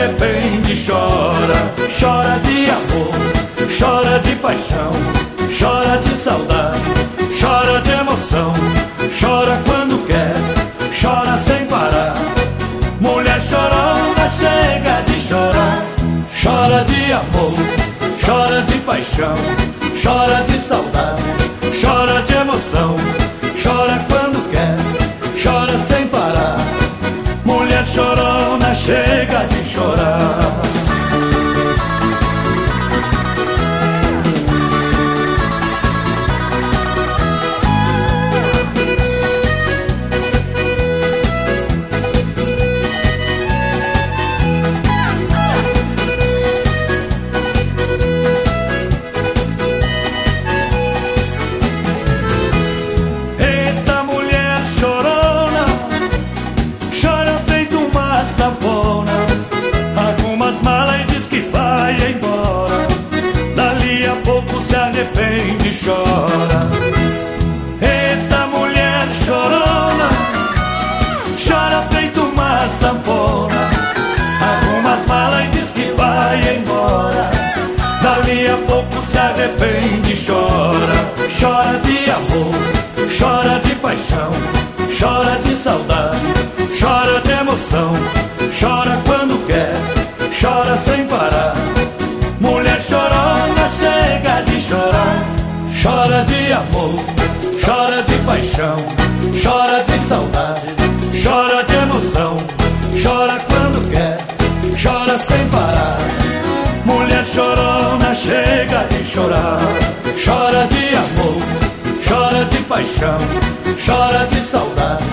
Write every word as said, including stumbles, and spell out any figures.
arrepende, chora. Chora de amor, chora de paixão, chora de saudade, chora de emoção. Chora quando quer, chora sem parar. Mulher chorona, chega de chorar. Chora de amor, chora de paixão, chora de saudade, chora de emoção. Chora quando quer, chora sem parar. Mulher chorona, chega de chorar. Arrepende, chora. Eita mulher chorona, chora feito uma sanfona. Arruma as malas e diz que vai embora. Dali a pouco se arrepende, chora. Chora de amor, chora de paixão, chora de saudade, chora de emoção. Chora quando quer, chora sem parar. Mulher chorona, chega de chorar. Chora de amor, chora de paixão, chora de saudade, chora de emoção. Chora quando quer, chora sem parar. Mulher chorona, chega de chorar. Chora de amor, chora de paixão, chora de saudade,